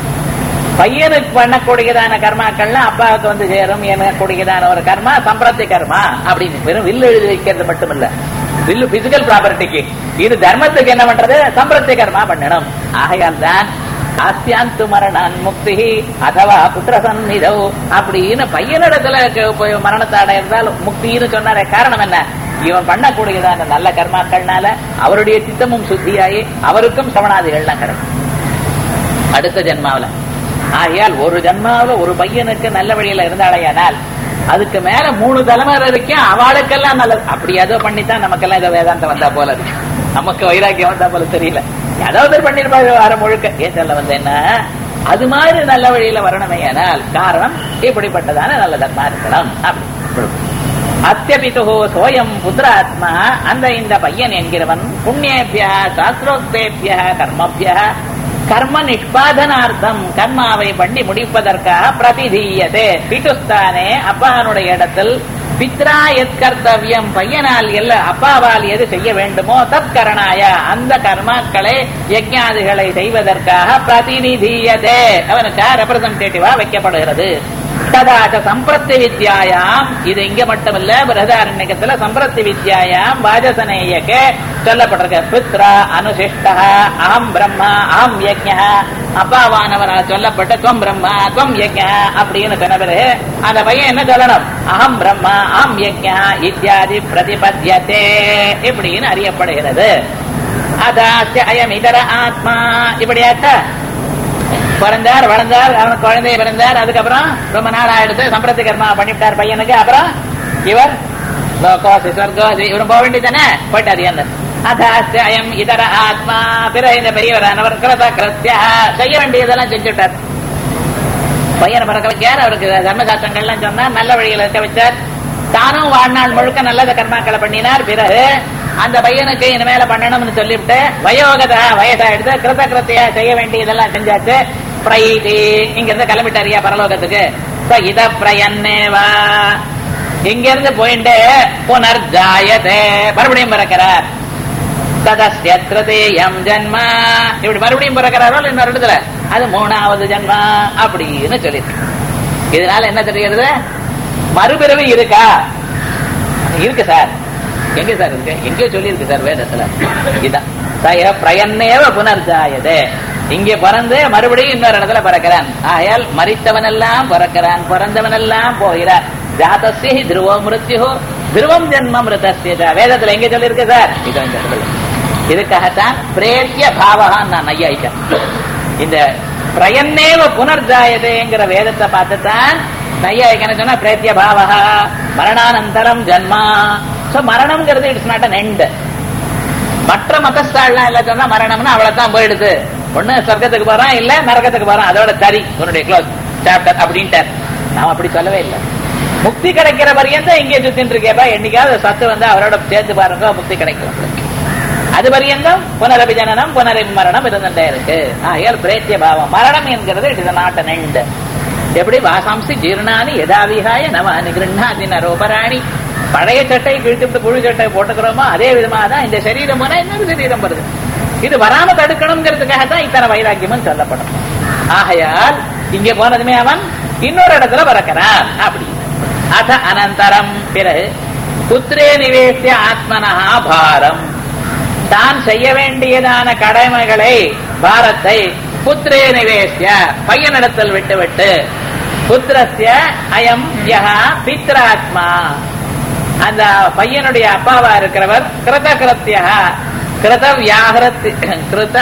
பையனுக்கு பண்ணக்கூடியதான கர்மாக்கள்லாம் அப்பாவுக்கு வந்து சேரும் எனக்கூடியதான ஒரு கர்மா சம்பிரத்தி கர்மா அப்படின்னு. வெறும் வில்லு எழுதி வைக்கிறது மட்டும் இல்ல, வில்லு பிசிக்கல் ப்ராப்பர்ட்டிக்கு, இது தர்மத்துக்கு என்ன பண்றது, சம்பிரத்தி கர்மா பண்ணணும். ஆகையால் தான் ஆஸ்தியாந்து மரணான் முக்தி அதவா புத்திரசன்னிதோ அப்படின்னு பையனிடத்துல மரணத்தை அடைந்தால் முக்தின்னு சொன்னார. காரணம் என்ன, இவன் பண்ணக்கூடியதான நல்ல கர்மாக்கள்னால அவருடைய சித்தமும் சுத்தியாயி அவருக்கும் சவணாதிகள்லாம் கிடைக்கும் அடுத்த ஜென்மாவில. ஆகையால் ஒரு ஜென்மாவில ஒரு பையனுக்கு நல்ல வழியில இருந்தாலேயானால் அதுக்கு மேல மூணு தலைமுறை வரைக்கும் அவளுக்கெல்லாம் நல்லது. அப்படி ஏதோ பண்ணித்தான் நமக்கெல்லாம் ஏதோ வேதாந்தம் வந்தா போல இருக்கு, நமக்கு வைராக்கியம் வந்தா போல தெரியல. ஏதாவது பண்ணிருப்பாரு வர முழுக்க. ஏன் சொல்ல வந்து என்ன, அது மாதிரி நல்ல வழியில வரணுமே. ஆனால் காரணம் இப்படிப்பட்டதான நல்ல தர்மா இருக்கணும். அத்தியபித்து சோயம் புத்திராத்மா, அந்த இந்த பையன் என்கிறவன் புண்ணியேபிய சாஸ்திரோக்தேபிய கர்மபிய கர்ம நிஷ்பாதனார்த்தம் கர்மாவை பண்ணி முடிப்பதற்காக பிரதிதீயதே பிதுஸ்தானே அப்பானுடைய இடத்தில் பித்ரா எத் கர்த்தவியம் பையனால் எல்ல அப்பாவால் எது செய்ய வேண்டுமோ தற்கரணாய அந்த கர்மாக்களை யஜ்ஞாதிகளை செய்வதற்காக பிரதிநிதீயதே அவனுக்கு ரெப்ரசன்டேட்டிவா வைக்கப்படுகிறது. ததாச்ச சம்பிரத்தி வித்யாயாம், இது இங்க மட்டுமல்ல பிரதாரண்யத்துல சம்பிரத்தி வித்யாயாம் வாஜசனேயக்கே சொல்லப்பட்டிருக்க. பித்ரா அனுசிஷ்டா அகம் பிரம்மா அகம் யஜ்ஞ, அப்பாவானவரால் சொல்லப்பட்ட துவம் பிரம்மா துவம் யஜ்ஞ அப்படின்னு சொன்னவரு அந்த பையன் என்ன சொல்லணும், அகம் பிரம்மா அகம் யஜ்ஞ இத்தியாதி பிரதிபத்தியதே இப்படின்னு அறியப்படுகிறது. அதாச்ச அயம் இதர ஆத்மா, இப்படியாச்ச பிறந்தார் வளர்ந்தார், அவனுக்கு குழந்தைய பிறந்தார், அதுக்கப்புறம் ரொம்ப நாள் ஆயிடுத்து சம்பிரத்தி கர்மா பண்ணிவிட்டார் பையனுக்கு. அப்புறம் இவர் லோகோசி ஸ்வர்கோசி இவரும் போக வேண்டியதானே, போயிட்டாரு. என்ன அதாஸ்யம் இதர ஆத்மா, பிறகு இந்த பெரியவரானவர் கிருத கிருத்தியா செய்ய வேண்டியதெல்லாம் செஞ்சுட்டார். பையனை பிறக்க வைக்கார், அவருக்கு தர்மசாஸ்திரங்கள்லாம் சொன்னார், நல்ல வழியில் இருக்க வச்சார். தானும் வாழ்நாள் முழுக்க நல்லத கர்மாக்களை பண்ணினார். பிறகு அந்த பையனுக்கு இனிமேல பண்ணணும்னு சொல்லிவிட்டு வயோகதா வயசாயிடுது, கிருத கிருத்தியா செய்ய வேண்டியதெல்லாம் செஞ்சாச்சு. பிரயீதி இங்க இருந்து கிளம்பிட்டாரியா பரலோகத்துக்கு. இத பிரயன்னேவா இங்க இருந்து போயிட்டு புனர்ஜாயதே மறுபடியும் பிறக்கிறார். ததஸ்யம் ஜன்மா இப்படி மறுபடியும் பிறக்கிறாரோ இன்னொரு இடத்துல அது மூணாவது ஜன்மா அப்படின்னு சொல்லிட்டு. இதனால என்ன தெரிகிறது, மறுபிறவி இருக்கா? இருக்கு சார். எங்க சார் இருக்கு? எங்கேயோ சொல்லி இருக்கு சார் வேதத்துல. இதான் சய பிரயன்னேவ புனர்ஜாயதே, இங்கே பிறந்து மறுபடியும் இன்னொரு இடத்துல பிறக்கிறான். ஆகையால் மரித்தவன் எல்லாம் பிறக்கிறான், பிறந்தவன் எல்லாம் போகிறார். ஜாதஸ்ய துருவோ மிருத்யு துருவம் ஜென்ம மிருதஸ்ய வேதத்துல எங்க சொல்லி இருக்கு சார்? இது இதுக்காகத்தான் பிரேத்திய பாவகான் நான் ஐயாயிட்டேன். இந்த பிரயன்னேவ புனர்ஜாயதேங்கிற வேதத்தை பார்த்துத்தான் நையாயிக்கன்னு சொன்னா பிரேத்திய பாவகா மரணானந்தரம் ஜன்மா. சோ மரணம்ங்கிறது இட்ஸ் நாட் அன் எண்ட். மற்ற மதஸ்தாள்லாம் இல்ல சொன்னா மரணம்னா அவ்வளவுதான் போயிடுது, ஒண்ணு சொர்க்கத்துக்கு போறான் இல்ல நரகத்துக்கு போறான், அதோட சரி உன்னுடைய க்ளோஸ் சாப்டர் அப்படின்ட்டார். நாம் அப்படி சொல்லவே இல்லை. முக்தி கிடைக்கிற பரியந்தம் இங்கே சுத்தின்னு இருக்கேப்பா, என்னைக்காவது சத்து வந்து அவரோட சேர்ந்து பாருங்க முக்தி கிடைக்கும். அது பரியந்தம் புனரபி ஜனனம் புனரபி மரணம் இருந்துட்டே இருக்கு. ஆகையால் பிரேத்திய பாவம் மரணம் என்கிறது it is not an end. எப்படி வாசாம்சி ஜீர்ணானி யதாவிகாய நவானி கிருண்ணாதி நரோபராணி, பழைய சட்டை கிழிச்சுட்டு புழு சட்டை போட்டுக்கிறோமோ அதே விதமாக தான் இந்த சரீரம் போனா இன்னொரு சரீரம் வருது. இது வராம தடுக்கணுங்கிறதுக்காகத்தான் இத்தனை வைராக்கியமும் சொல்லப்படும். ஆகையால் இங்கே போனதுமே அவன் இன்னொரு இடத்துல பிறக்கிறான் அப்படி. அத அனந்தரம் பிறகு புத்திரே நிவேசிய ஆத்மனஹா பாரம், தான் செய்ய வேண்டியதான கடமைகளை பாரத்தை புத்திரே நிவேசிய பையனிடத்தில் விட்டுவிட்டு புத்திரஸ்ய அயம் யஹா பித்ராத்மா, அந்த பையனுடைய அப்பாவா இருக்கிறவர் கிருத கிருத்தியா கிருதவியாகிருத்தி கிருத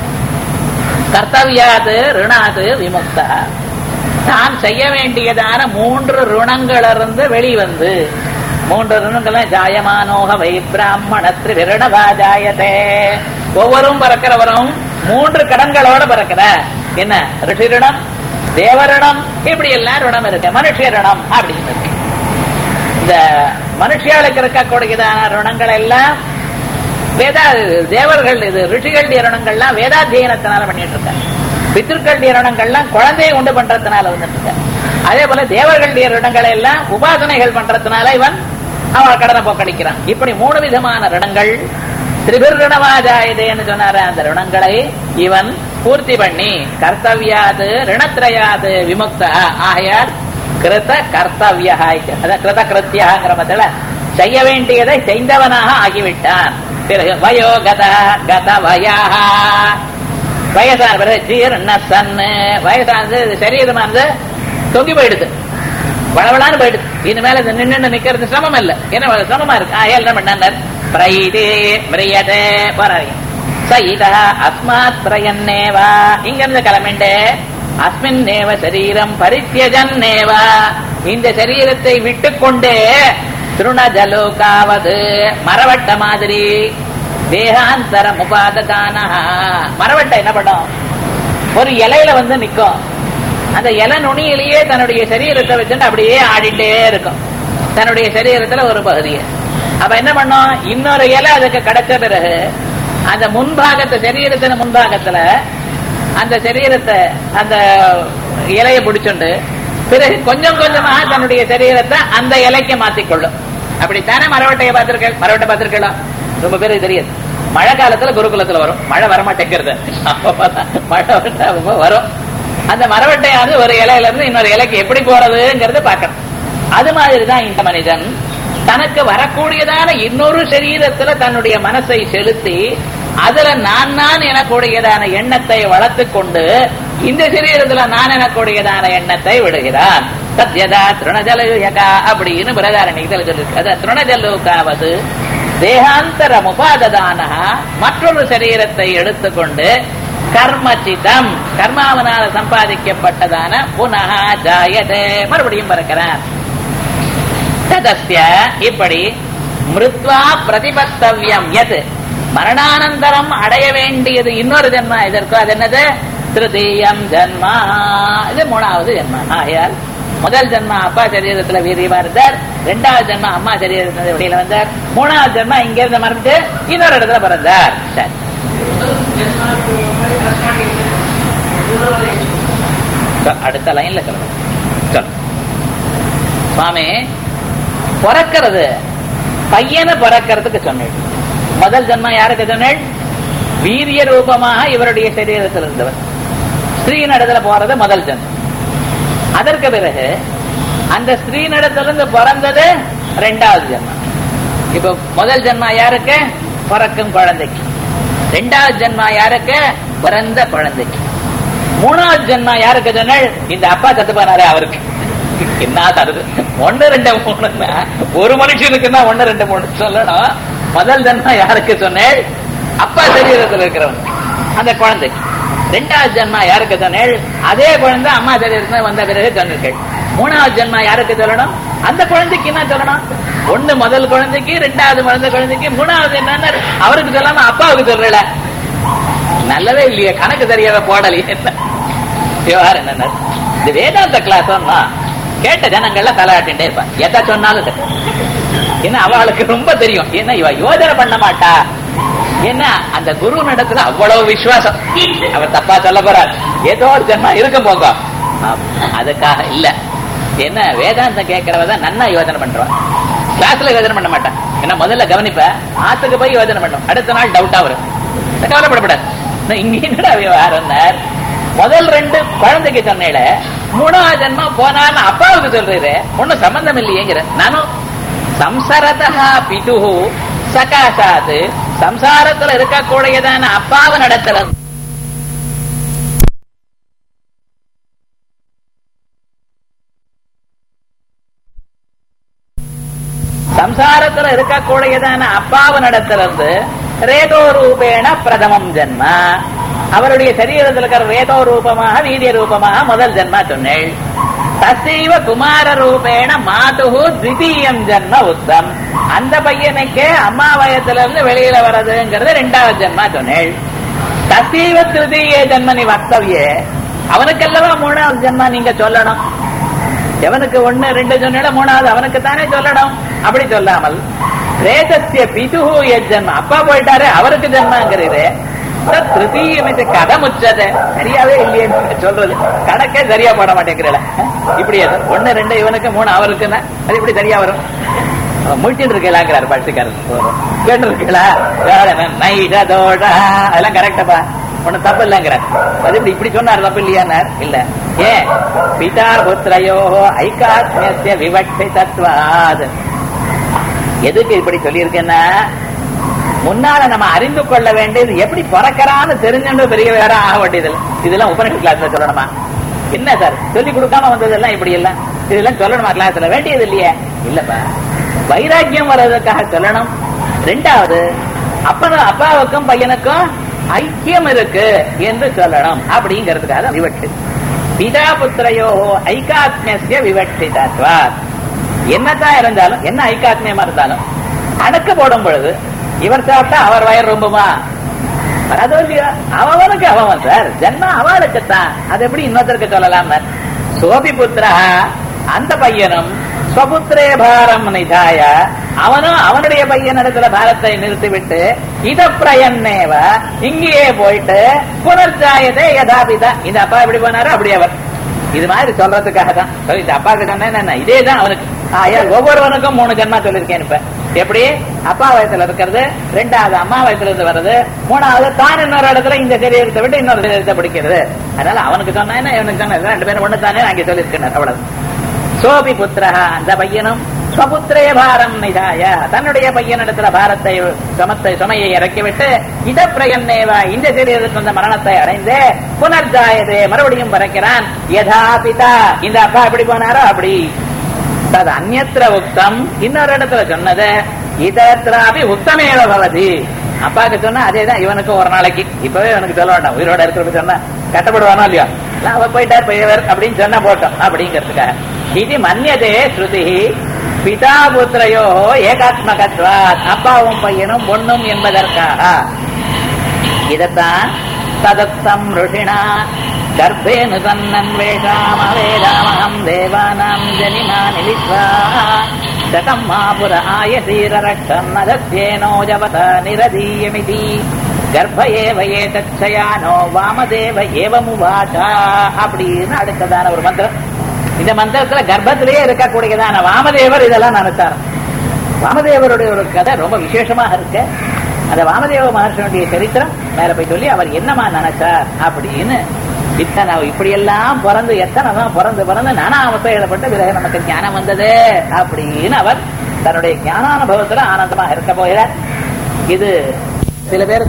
கர்த்தவியாது ருணாது விமுக்தா, தான் செய்ய வேண்டியதான மூன்று ருணங்களிலிருந்து வெளிவந்து, மூன்று ருணங்களை ஜாயமானோக வை பிராமண திரிவிரணவாஜாயதே, ஒவ்வொரும் பிறக்கிறவரும் மூன்று கடன்களோட பிறக்கிற. என்ன ரிஷிரிடம் தேவரிடம் இப்படி எல்லாம் ருணம் இருக்கு, மனுஷரிடம் அப்படின்னு இருக்கு. இந்த மனுஷியாளுக்கு இருக்கக்கூடியதான ருணங்கள் எல்லாம் வேதா தேவர்கள் இது ரிஷிகளுடைய ருணங்கள்லாம் வேதாத்தியனத்தினால பண்ணிட்டு இருக்காங்க. பித்திருக்களுடைய ருணங்கள்லாம் குழந்தையை உண்டு பண்றதுனால வந்துட்டு இருக்காங்க. அதே போல தேவர்களுடைய ருணங்களை எல்லாம் உபாசனைகள் பண்றதுனால இவன் அவன் கடனை போக்கடிக்கிறான். இப்படி மூணு விதமான ருணங்கள் திரிபிர்ணவாஜாயுதேன்னு சொன்னார, அந்த ருணங்களை இவன் பூர்த்தி பண்ணி கர்த்தவியாது ரிணத்ரயாது விமுக்த ஆகையார் கிருத கர்த்தவியா கிருத கிருத்தியாங்கிற மத்தில செய்ய வேண்டியதை செய்தவனாக ஆகிவிட்டான். பிறகு வயோகத கத வயா, வயசான பிறகு ஜீர்ண சன்னு, வயசானது சரீரமானது தொங்கி போயிடுது, வளவளான்னு போயிடுது. இனிமேல நின்று நிக்கிறது சிரமம் இல்ல, என்ன சிரமமா இருக்கு. ஆகையால் என்ன பண்ணார், பிரயிதே மிரியதே போறாங்க. சயிதா அஸ்மாத் பிரயன்னேவா, இங்கிருந்து கிளம்பிண்டு அஸ்மின் நேவ சரீரம் பரித்தியஜன்னேவா, இந்த சரீரத்தை விட்டுக்கொண்டே திருணஜலோகாவது மரவட்ட மாதிரி தேகாந்தரம் உபாதகான மரவட்டை என்ன பண்ணும்? ஒரு இலையில வந்து நிக்கும். அந்த இலை நுனியிலேயே தன்னுடைய சரீரத்தை வச்சுட்டு அப்படியே ஆடிட்டே இருக்கும் தன்னுடைய சரீரத்துல ஒரு பகுதியை. அப்ப என்ன பண்ணும்? இன்னொரு இலை அதுக்கு கிடைச்ச பிறகு அந்த முன்பாகத்தை சரீரத்தின் முன்பாகத்துல அந்த சரீரத்தை அந்த இலையை பிடிச்சுண்டு பிறகு கொஞ்சம் கொஞ்சமாக தன்னுடைய சரீரத்தை அந்த இலைக்கு மாத்திக்கொள்ளும். அப்படித்தானே மரவட்டையை பார்த்திருக்க? மரவட்டை பார்த்திருக்கலாம் ரொம்ப பேருக்கு தெரியாது. மழை காலத்துல குருகுலத்துல வரும், மழை வரமாட்டேங்கிறது. மழை வரும். அந்த மரவட்டையாவது ஒரு இலையில இருந்து இன்னொரு இலைக்கு எப்படி போறதுங்கிறது பார்க்கணும். அது மாதிரிதான் இந்த மனிதன் தனக்கு வரக்கூடியதான இன்னொரு சரீரத்துல தன்னுடைய மனசை செலுத்தி அதுல நான் நான் எனக்கூடியதான எண்ணத்தை வளர்த்து கொண்டு இந்த சரீரத்துல நான் எனக்கூடியதான எண்ணத்தை விடுகிறான். சத்யதா திருணஜலோகா அப்படின்னு பிரதாரணி திருணஜலோகாவது தேகாந்தரம் உபாததான மற்றொரு சரீரத்தை எடுத்துக்கொண்டு கர்மச்சிதம் கர்மாவனால சம்பாதிக்கப்பட்டதான புனः ஜாயதே மறுபடியும் பிறக்கிறான். ததஸ்ய இப்படி மிருத்வா பிரதிபத்தவ்யம் எது மரணானந்தரம் அடைய வேண்டியது இன்னொரு ஜென்மா இதற்கு அது என்னது? திருதீயம் ஜன்மா. இது மூணாவது ஜென்மா. ஆகையால் முதல் ஜென்மா அப்பா சரீரத்துல வீரியமா இருந்தார், இரண்டாவது ஜென்மா அம்மா சரீரத்துல வெளியில வந்தார், மூணாவது ஜென்மா இங்க இருந்து மறந்து இன்னொரு இடத்துல பிறந்தார். அடுத்த லைன்ல சொல்லுங்க. சுவாமி பிறக்கிறது பையனை பிறக்கிறதுக்கு சொன்னேன். முதல் ஜென்மா யாருக்கு சொன்னேன்? வீரிய ரூபமாக இவருடைய சரீரத்தில் இருந்தவர். ஸ்திரீ நடத்துல போறது முதல் ஜென்மம். அதற்கு பிறகு அந்த ஸ்திரீ நடத்திலிருந்து பிறந்தது ரெண்டாவது ஜென்மம். இப்ப முதல் ஜென்மா யாருக்கு? பிறக்கும் குழந்தைக்கு. ரெண்டாவது ஜென்மா யாருக்கு? பிறந்த குழந்தைக்கு. மூணாவது ஜென்மா யாருக்கு சொன்னால் இந்த அப்பா சத்து போனாரே அவருக்கு. என்ன தருது? ஒன்னு ரெண்டு மூணுன்னா ஒரு மனுஷனுக்குன்னா ஒன்னு ரெண்டு மூணு சொல்லணும். முதல் ஜென்மா யாருக்கு சொன்னேன்? அப்பா சரீரத்தில் இருக்கிறவங்க அந்த குழந்தைக்கு. ரெண்டாவது ஜென்மா யாருக்கு சொன்னேன்? அதே குழந்தை அம்மா சரீரத்தில் வந்த பிறகு சொன்னீர்கள். மூணாவது ஜென்மா யாருக்கு சொல்லணும்? அந்த குழந்தைக்கு என்ன சொல்லணும்? ஒண்ணு முதல் குழந்தைக்கு, ரெண்டாவது முதல் குழந்தைக்கு, மூணாவது என்னன்னு அவருக்கு சொல்லாம அப்பாவுக்கு சொல்லல. நல்லவே இல்லையே, கணக்கு சரியாக போடலையே. விவகாரம் என்ன? இது வேதாந்த கிளாஸ் கேட்ட ஜனங்கள்ல தலையாட்டின்டே இருப்பான். எதை சொன்னாலும் சரி. ஏன்னா அவளுக்கு ரொம்ப தெரியும். ஏன்னா இவ யோஜனை பண்ண மாட்டா. ஏன்னா அந்த குரு நடத்துல அவ்வளவு விசுவாசம். அவர் தப்பா சொல்ல போறார், ஏதோ ஒரு ஜென்மா இருக்கும் போங்க. அதுக்காக இல்ல. என்ன வேதாந்தம் கேட்கறவதான் நன்னா யோஜனை பண்றான். கிளாஸ்ல யோஜனை பண்ண மாட்டான். ஏன்னா முதல்ல கவனிப்ப, ஆத்துக்கு போய் யோஜனை பண்ணும், அடுத்த நாள் டவுட்டா வரும். கவலைப்படப்படாது. இங்க என்னடா விவகாரம்? முதல் ரெண்டு குழந்தைக்கு சொன்னேல, மூணாவது ஜென்மா போனான்னு அப்பாவுக்கு சொல்றது ஒன்னும் சம்பந்தம் இல்லையேங்கிற. நானும் சம்சாரதா பிதுஹு சகாசாத் சம்சாரத்துல இருக்கக்கூடியதான அப்பாவை நடத்துறது சம்சாரத்துல இருக்கக்கூடியதான அப்பாவை நடத்துறது ரேதோ ரூபேண பிரதமம் ஜென்மா. அவருடைய சரீரத்தில் இருக்கிற ரேதோ ரூபமாக வீரிய ரூபமாக முதல் ஜென்மா சொன்னேள். தசைவ குமார ரூபேண மாதுஹு த்விதீயம் ஜென்ம உத்தம். அந்த பையனுக்கு அம்மா வயத்துல இருந்து வெளியில வர்றதுங்கிறது ரெண்டாவது ஜென்மா சொன்னேள். தசைவ திருதீய ஜென்மனி வக்தவியே. அவனுக்கெல்லவா மூணாவது ஜென்மா நீங்க சொல்லணும். எவனுக்கு ஒண்ணு ரெண்டு சொன்ன மூணாவது அவனுக்கு தானே சொல்லணும். அப்படி சொல்லாமல் ரேதஸ்ய பிதுஹு யஜ்ஜன்ம, அப்பா போயிட்டாரு அவருக்கு ஜென்மாங்கிறது திருத்தீயமைத்து கதை முச்சத சரியாவே இல்லையே சொல்றது. கணக்கே சரியா போட மாட்டேங்கிறல. இப்படி ஒன்னு ரெண்டு இவனுக்கு மூணு அவருக்குன்னா அது இப்படி சரியா வரும். முடிச்சுட்டு இருக்கலாங்கிறார் பட்சிக்காரர். கேட்டு இருக்கலா அதெல்லாம் கரெக்டப்பா, ஒண்ணு தப்பு இல்லங்கிறார். அது இப்படி இப்படி சொன்னார், தப்பு இல்லையானார்? இல்ல. ஏன் பிதா புத்திரையோ ஐகாத்மிய விவட்சை தத்துவாது. எதுக்கு இப்படி சொல்லியிருக்கேன்னா, முன்னால நம்ம அறிந்து கொள்ள வேண்டியது எப்படி பிறக்கிறான்னு தெரிஞ்சு பெரிய வேற ஆக வேண்டியது. இதெல்லாம் உபநிஷத் கிளாஸ்ல சொல்லணுமா? என்ன சார் சொல்லி கொடுக்காம வந்ததெல்லாம் இப்படி எல்லாம் இதெல்லாம் சொல்லணுமா கிளாஸ்ல? வேண்டியது இல்லையே. இல்லப்பா, வைராக்கியம் வர்றதுக்காக சொல்லணும். ரெண்டாவது அப்ப அப்பாவுக்கும் பையனுக்கும் ஐக்கியம் இருக்கு என்று சொல்லணும். அப்படிங்கிறதுக்காக விவட்டு பிதா புத்திரையோ ஐகாத்மிய விவட்சிதத்வாத். என்னதான் இருந்தாலும் என்ன ஐகாத்மியமா இருந்தாலும் அடக்க போடும் பொழுது இவர் சாப்பிட்டா அவர் வயர் ரொம்பமா அதோ இல்லையா, அவனுக்கு அவன் சார் ஜன்மா அவளுக்குத்தான், அது எப்படி இன்னொருத்தருக்கு சொல்லலாம். சோபி புத்திரா, அந்த பையனும் ஸ்வபுத்திரே பாரம் நிதாய, அவனும் அவனுடைய பையனிடத்துல பாரத்தை நிறுத்திவிட்டு இத பிரயன்னேவ இங்கேயே போயிட்டு புனர்ஜாயதே யதாபிதா, இந்த அப்பா எப்படி போனாரோ அப்படி அவர். இது மாதிரி சொல்றதுக்காக தான் இந்த அப்பாவுக்கு சொன்ன இதேதான் அவனுக்கு. ஒவ்வொருவனுக்கும் மூணு ஜன்மா சொல்லிருக்கேன். இப்ப எப்படி அப்பா வயசுல இருக்கிறது, ரெண்டாவது அம்மா வயசுல இருந்து வர்றது, மூணாவது தான் இன்னொரு இடத்துல இந்த சரீரத்தை விட்டு இன்னொரு சரீரத்தை பிடிக்கிறது. அதனால அவனுக்கு சொன்னா இவனுக்கு சொன்ன ரெண்டு பேரும் ஒண்ணு தானே அங்கே சொல்லியிருக்கேன். அவ்வளவு. சோபி புத்திரா, அந்த பையனும் ஸ்வபுத்திரே பாரம் நிதாய, தன்னுடைய பையனிடத்துல பாரத்தை சமத்தை சுமையை இறக்கிவிட்டு இத பிரயன்னேவா இந்த சரீரத்துக்கு வந்த மரணத்தை அடைந்து புனர்ஜாயதே மறுபடியும் பறக்கிறான். யதா பிதா, இந்த அப்பா எப்படி போனாரோ அப்படி. தது அந்நியத்திர உக்தம், இன்னொரு இடத்துல சொன்னது இதத்ராபி உத்தமேவ பவதி. அப்பாவுக்கு சொன்னா அதேதான் இவனுக்கு ஒரு நாளைக்கு. இப்பவே இவனுக்கு சொல்ல வேண்டாம், உயிரோட இருக்கிறது சொன்னா கட்டப்படுவானோ இல்லையோ, அவ போயிட்டார் பெரியவர் அப்படின்னு சொன்னா போட்டோம் அப்படிங்கிறதுக்காக. இது மன்யதே ஸ்ருதி பிதா புத்திரையோ ஏகாத்மகத்வாத், அப்பாவும் பையனும் பொண்ணும் என்பதற்காக. இதத்தான் ததத்தம் ருஷிணா கர்ப்பேனு சன்னன்வேஷாம வேதாமஹம் தேவானாம் ஜனிமா நிலித்வா சகம் மாபுர ஆயசீர ரக்ஷம் நதஸ்யேனோ ஜவத நிரதீயமிதி கர்ப்ப ஏவ ஏதச்சயானோ வாமதேவ ஏவமுவாச்சா அப்படின்னு அடுத்ததான ஒரு மந்திரம். இந்த மந்திரத்துல கர்ப்பத்திலேயே இருக்கக்கூடியதான வாமதேவர் இதெல்லாம் நினைச்சார். வாமதேவருடைய ஒரு கதை ரொம்ப விசேஷமாக இருக்கு. அந்த வாமதேவ மகர்ஷனுடைய சரித்திரம் மேல போய் சொல்லி அவர் என்னமா நினைச்சார் அப்படின்னு, இத்தனை இப்படி எல்லாம் பிறந்து எத்தனை தான் பிறந்து பிறந்து நானா அவசைப்பட்ட பிறகு நமக்கு ஞானம் வந்தது அப்படின்னு அவர் தன்னுடைய ஞானானுபவத்துல ஆனந்தமாக இருக்க போகிறார். இது சில பேர்